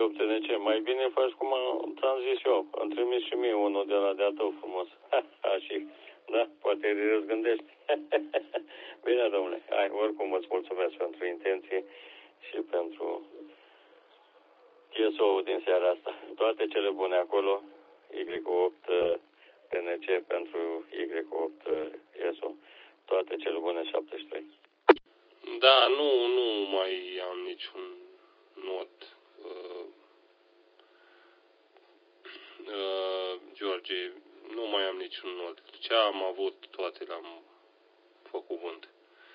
TNC. Mai bine faci cum am zis eu. Îmi trimis și mie unul de la de-a tău frumos. Și, da, poate îi răzgândești. Bine, domnule. Hai, oricum îți mulțumesc pentru intenție și pentru GSO-ul din seara asta. Toate cele bune acolo. Y8 TNC pentru Y8 GSO. Toate cele bune 73. Da, nu mai am niciun not. George, nu mai am niciun not. Ce am avut, toate le-am făcut vânt.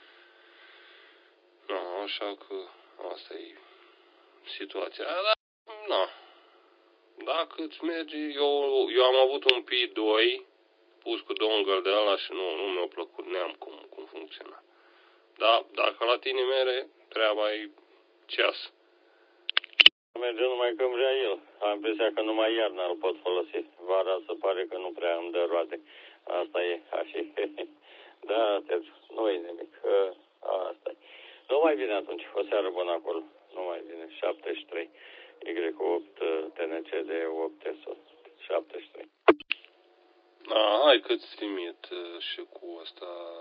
No, așa că asta e situația. Dar, na. Dacă îți merge, eu am avut un P2 pus cu dongle de ala și nu mi-a plăcut, neam cum funcționa. Da, dacă la tine mere, treaba e ceas. Merge numai când vrea el. Am impresia că numai iarna îl pot folosi. Vara se pare că nu prea îmi dă roade. Asta e. Așa. Da, nu e nimic. Asta e. Nu mai bine atunci. O seară bună acolo. Nu mai bine. 73. Y8 TNC de 8 SO. 73. Hai că-ți trimit și cu asta.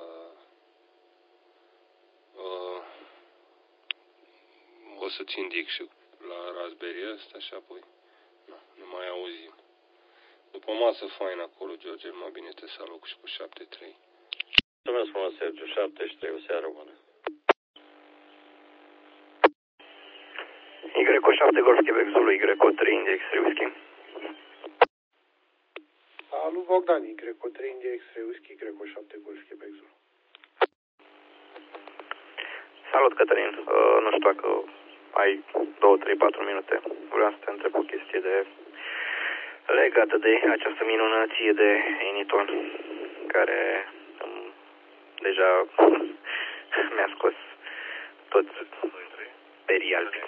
O să-ți indic și la Raspberry ăsta și apoi ne mai auzim. După masă fain acolo, George, mai bine te salut și cu 73. Mulțumesc frumos, Sergiu. 73. O seară bună. Y7 Golf Quebec Zulu, Y3 India X-Ray Whisky. Salut Bogdan, Y3 India X-Ray Whisky, Y7 Golf Quebec Zulu. Salut Cătălin, nu știu dacă ai 2, 3, 4 minute. Vreau să te întreb o chestie legată de această minunăție de Eniton, care deja mi-a scos toți perii albi.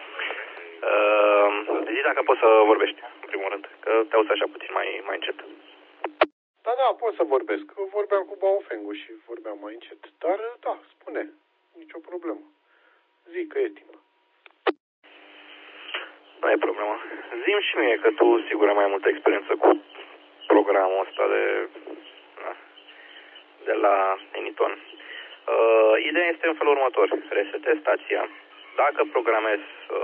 Zici dacă poți să vorbești, în primul rând, că te auzi așa puțin mai încet. Da, pot să vorbesc. Vorbeam cu Baofengu și vorbeam mai încet. Dar, da, spune, nicio problemă. Zic că e timp. Nu e problemă. Zi-mi și mie că tu, sigur, ai mai multă experiență cu programul ăsta de la Eniton. Ideea este în felul următor. Resetezi stația. Dacă programezi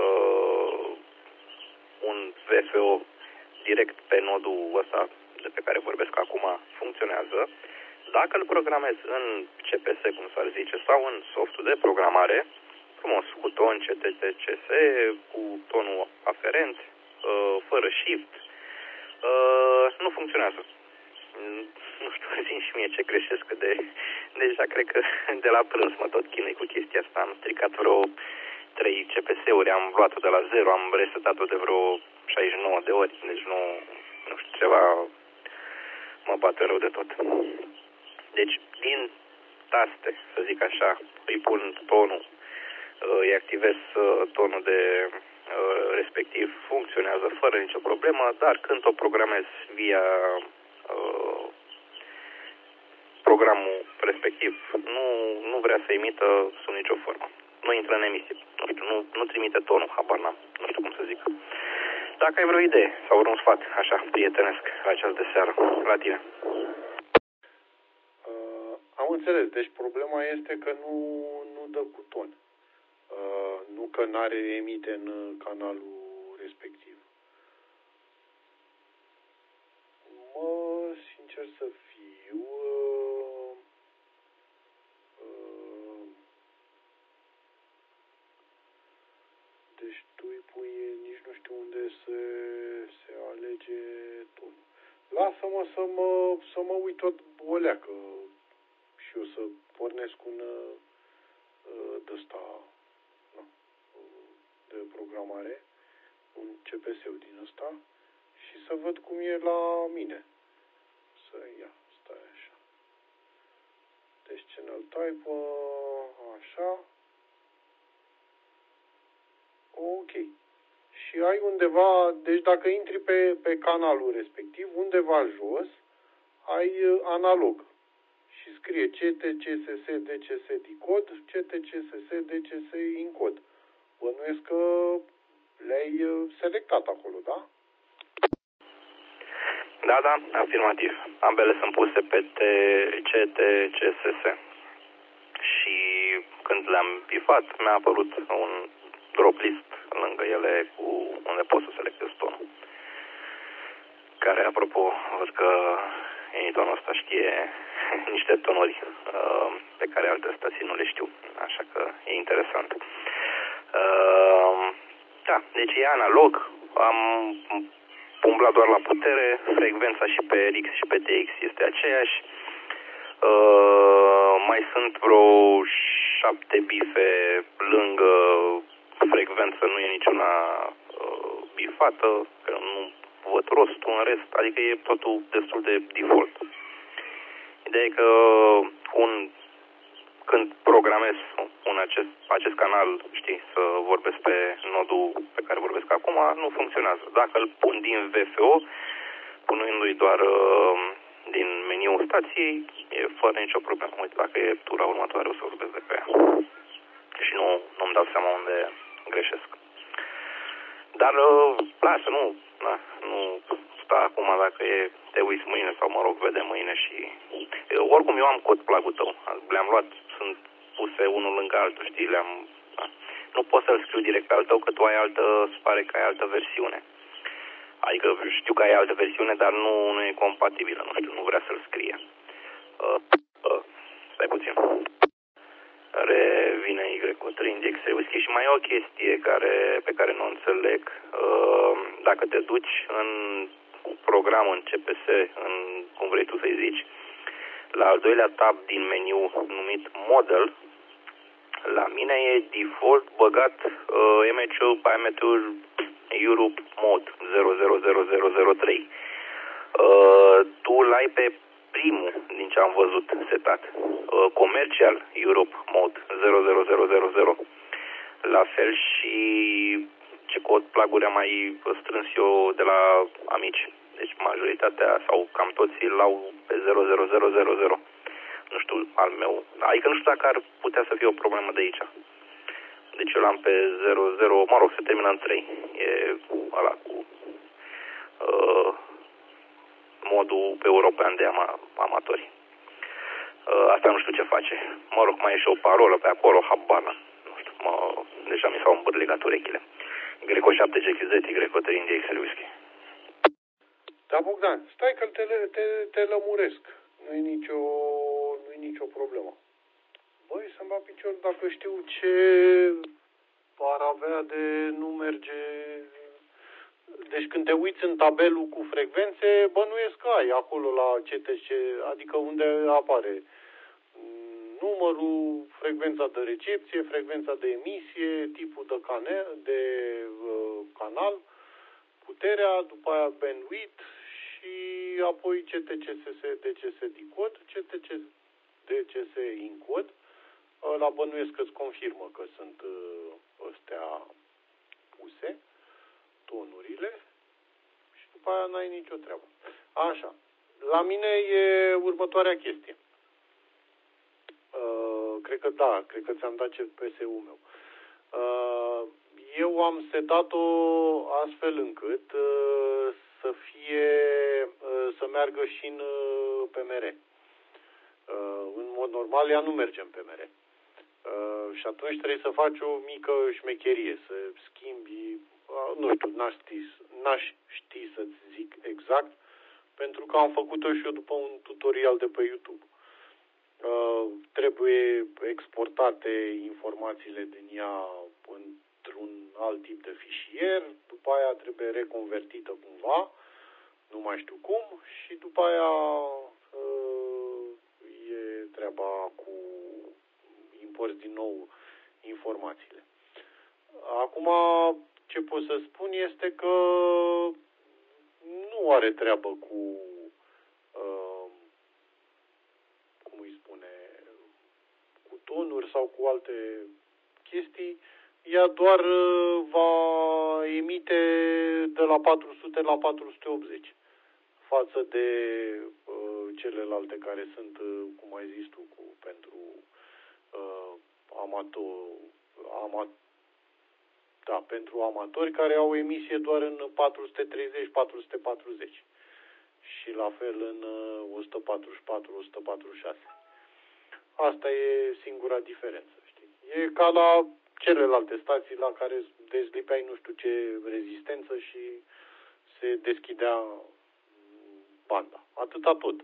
un VFO direct pe nodul ăsta de pe care vorbesc acum, funcționează. Dacă îl programezi în CPS, cum s-ar zice, sau în softul de programare, frumos, cu ton CTTCS, cu tonul aferent, fără shift, nu funcționează. Nu știu, zi și mie ce greșesc, că deja cred că de la prânz mă tot chinui cu chestia asta. Am stricat vreo 3 CPS-uri, am luat-o de la 0, am resetat-o de vreo 69 de ori, deci nu știu, ceva mă bate rău de tot. Deci, din taste, să zic așa, îi pun tonul, îi activez tonul de respectiv, funcționează fără nicio problemă, dar când o programez via programul respectiv, nu vrea să emită sub nicio formă. Nu intră în emisie. Nu știu, nu trimite tonul, habar n-am. Nu știu cum să zic. Dacă ai vreo idee sau vreun sfat, așa, prietenesc, la această de seară, la tine. Am înțeles. Deci problema este că nu dă cu ton. Nu că n-are emite în canalul respectiv. Sincer să fiu, deci tu îi pui, nici nu știu unde se alege tonul. Lasă-mă să mă uit tot o leacă și eu să pornesc un de-ăsta, de programare, un CPS-ul din ăsta și să văd cum e la mine. Stai așa. Deci channel type, așa. Ok. Și ai undeva, deci dacă intri pe canalul respectiv, undeva jos, ai analog. Și scrie CTCSS DCS decode, CTCSS DCS encode. Bănuiesc că Le-ai selectat acolo, da? Da, afirmativ. Ambele sunt puse pe TCTCSS. Și când le-am bifat, mi-a apărut un drop list lângă ele unde pot să selectez tonul. Care, apropo, văd că tonul ăsta știe niște tonuri pe care alte stații nu le știu. Așa că e interesant. Da, deci e analog. Am umblat doar la putere. Frecvența și pe RX și pe TX este aceeași. Mai sunt vreo 7 bife lângă frecvență, nu e niciuna bifată, că nu văd rostul în rest, adică e totul destul de default. Ideea e că când programez acest canal, știi, să vorbesc pe nodul pe care vorbesc acum, nu funcționează. Dacă îl pun din VFO, punându-i doar din meniul stației, e fără nicio problemă. Uite, dacă e tura următoare, o să vorbesc de pe ea. Și nu-mi dau seama unde greșesc. Dar lasă, nu sta acum dacă te uiți mâine sau, mă rog, vede mâine și... Oricum eu am cod plug-ul tău. Le-am luat, sunt puse unul lângă altul, știi, Nu pot să-l scriu direct pe al tău, că tu ai se pare că ai altă versiune. Adică știu că ai altă versiune, dar nu e compatibilă, nu știu, nu vrea să-l scrie. Stai puțin. Revine Y3 index whisky și mai e o chestie pe care nu o înțeleg. Dacă te duci în program, în CPS, cum vrei tu să-i zici, la al doilea tab din meniu numit Model, la mine e default băgat MHU Parameter Europe Mode 000003. Tu l-ai pe primul din ce am văzut setat. Commercial Europe Mode 00000. La fel și ce cod plug-uri am mai strâns eu de la amici. Deci majoritatea sau cam toți l-au pe 00000. Nu știu al meu. Adică nu știu dacă ar putea să fie o problemă de aici. Deci eu l-am pe 00, mă rog, se termină în 3. E ăla cu modul european de amatori. Asta nu știu ce face. Mă rog, mai e și o parolă pe acolo, habar n-am. Nu știu, deja mi s-au îmbârlegat urechile. Greco 7 GQZ, Greco 3 Index Whisky. Da, Bogdan, stai că te lămuresc. Nu-i nicio problemă. Băi, să-mi bat picior dacă știu ce ar avea de nu merge. Deci când te uiți în tabelul cu frecvențe, bănuiesc că ai acolo la CTC, adică unde apare numărul, frecvența de recepție, frecvența de emisie, tipul de canal, puterea, după aia bandwidth și apoi CTCSS, DCS decode, CTC DCS encode. La bănuiesc că îți confirmă că sunt astea puse, tonurile, și după aia n-ai nicio treabă. Așa. La mine e următoarea chestie. Cred că ți-am dat CPS-ul meu. Eu am setat-o astfel încât să meargă și în PMR. În mod normal ea nu merge în PMR. Și atunci trebuie să faci o mică șmecherie, să schimbi, nu știu, n-aș ști să-ți zic exact, pentru că am făcut-o și eu după un tutorial de pe YouTube. Trebuie exportate informațiile din ea într-un alt tip de fișier, după aia trebuie reconvertită cumva, nu mai știu cum, și după aia e treaba cu importi din nou informațiile. Acum, ce pot să spun este că nu are treabă cu cu tonuri sau cu alte chestii. Ea doar va emite de la 400 la 480 față de celelalte care sunt, cum ai zis tu, Da, pentru amatori care au emisie doar în 430-440 și la fel în 144-146. Asta e singura diferență, știi? E ca la celelalte stații la care dezlipeai nu știu ce rezistență și se deschidea banda. Atâta tot.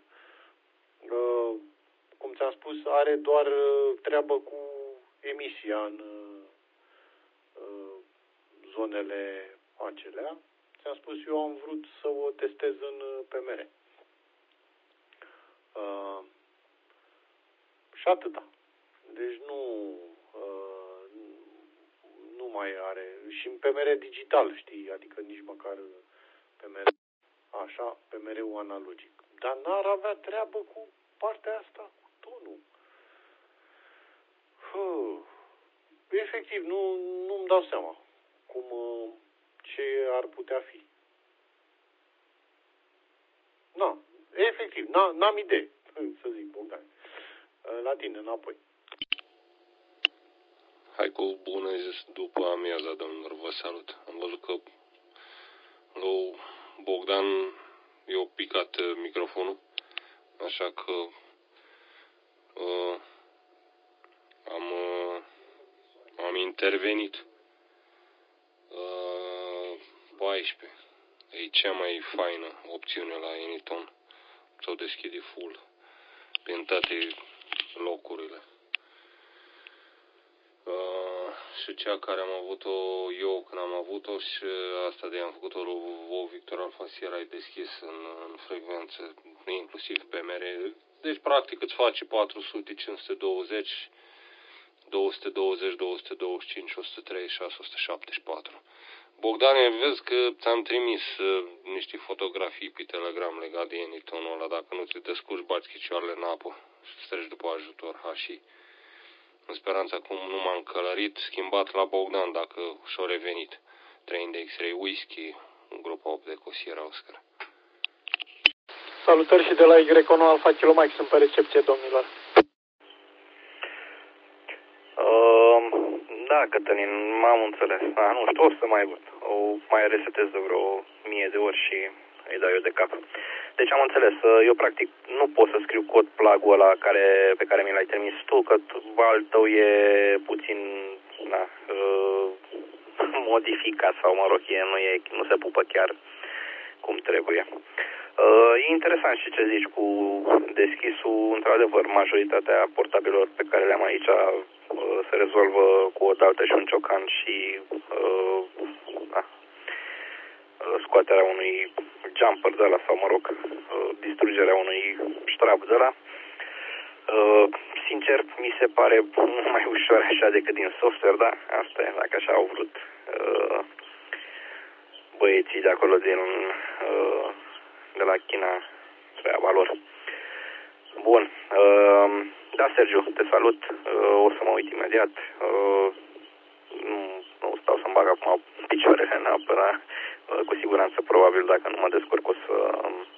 Cum ți-am spus, are doar treabă cu emisia în zonele acelea. Ți-am spus, eu am vrut să o testez în PMR. Și atâta. Deci nu mai are. Și în PMR digital, știi, adică nici măcar PMR, așa, PMR-ul analogic. Dar n-ar avea treabă cu partea asta, cu tonul. Efectiv, nu-mi dau seama ce ar putea fi. Efectiv, n-am idee, să zic, Bogdan. La tine, înapoi. Hai cu bună zis după amiaza, domnilor, vă salut. Am văzut că lui Bogdan i-a picat microfonul, așa că am intervenit. 14. E cea mai faină opțiune la Anytone. S-o deschide full prin toate locurile. Și cea care am avut-o eu când am avut-o și asta de am făcut-o lui Victor Alpha Sierra e deschis în frecvență, inclusiv PMR. Deci practic îți face 400, 520, 220, 225, 136, 174. Bogdane, vezi că ți-am trimis niște fotografii pe Telegram legat de Anytone-ul ăla. Dacă nu te descurci, bați chicioarele în apă și streci după ajutor și în speranța cum nu m-am călărit, schimbat la Bogdan dacă și-a revenit. 3 de X-Ray Whisky, grupa 8 de Cosiera Oscar. Salutări și de la Y1 Alpha Kilo Mike, sunt pe recepție, domnilor. Da, Cătălin, m-am înțeles. Nu știu, o să mai văd. O mai resetez de vreo 1000 de ori și îi dau eu de cap. Deci am înțeles. Eu practic nu pot să scriu cod plug-ul ăla pe care mi l-ai trimis tu, că al tău e puțin modificat sau, mă rog, nu se pupă chiar cum trebuie. E interesant și ce zici cu deschisul. Într-adevăr, majoritatea portabilor pe care le-am aici se rezolvă cu o daltă și un ciocan și scoaterea unui jumper de ăla sau, mă rog, distrugerea unui strap de ăla. Sincer, mi se pare mai ușor așa decât din software, da? Asta e, dacă așa au vrut băieții de acolo de la China, treaba lor. Bun. Da, Sergiu, te salut. O să mă uit imediat. Nu stau să-mi bag acum picioarele în apă, dar cu siguranță, probabil, dacă nu mă descurc, o să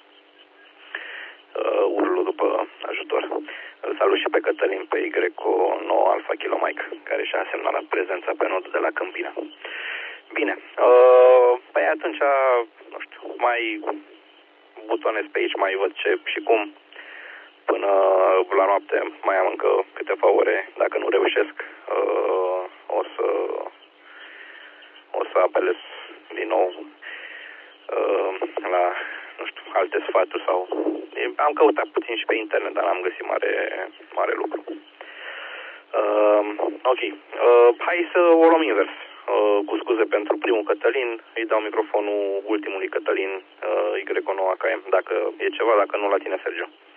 urlu după ajutor. Îl salut și pe Cătălin pe Y9 Alpha Kilo Mike, care și-a semnalat prezența pe nodul de la Câmpina. Bine. Păi atunci, nu știu, mai butonez pe aici, mai văd ce și cum. Până la noapte mai am încă câteva ore. Dacă nu reușesc, o să apelez din nou la, nu știu, alte sfaturi sau... Am căutat puțin și pe internet, dar n-am găsit mare lucru. Ok. Hai să o luăm invers. Cu scuze pentru primul Cătălin, îi dau microfonul ultimului Cătălin, Y9 AKM, dacă e ceva, dacă nu, la tine, Sergiu.